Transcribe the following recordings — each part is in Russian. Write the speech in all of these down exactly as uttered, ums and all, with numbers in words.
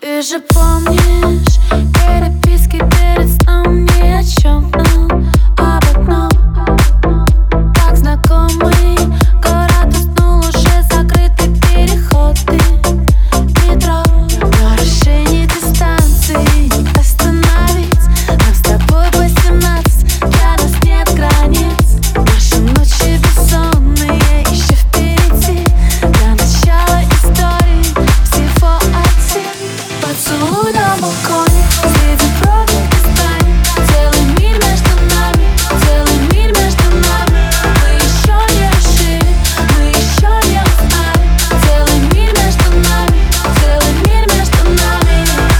Ты же помнишь переписки перед сном ни о чем, но об одном. Как знакомый город уснул, уже закрыты переходы метро. Но решение дистанции не остановить. Нам с тобой восемнадцать, для нас нет границ. Наши ночи бессонные еще впереди. Для начала истории всего один поцелуй на балконе, среди пробок и зданий. Целый мир между нами, целый мир между нами. Мы еще не решили, мы еще не узнали. Целый мир между нами, целый мир между нами.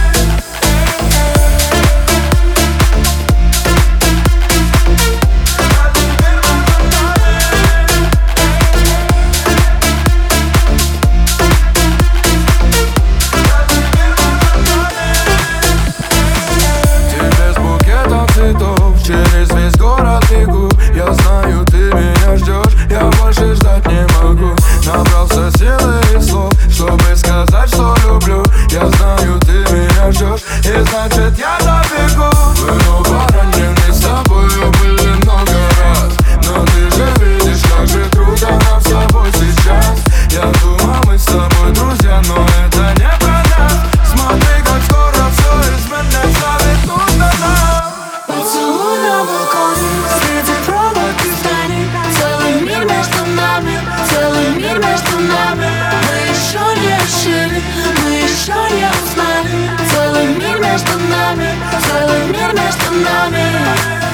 Через весь город бегу, я знаю, ты меня ждешь. Я больше ждать не могу. Набрался силы и слов, чтобы сказать, что люблю. Я знаю, ты меня ждешь, и значит я добегу. Мы оба ранены, с тобою были много раз. Но ты же видишь, как же круто нам с тобой сейчас. Я думал, мы с тобой друзья, но это не про нас. Смотри, как скоро все изменится, ведь нужно нам. Поцелуй на балконе, среди пробок и зданий. Целый мир между нами, целый мир между нами. Мы еще не решили, мы еще не узнали. Целый мир между нами, целый мир между нами.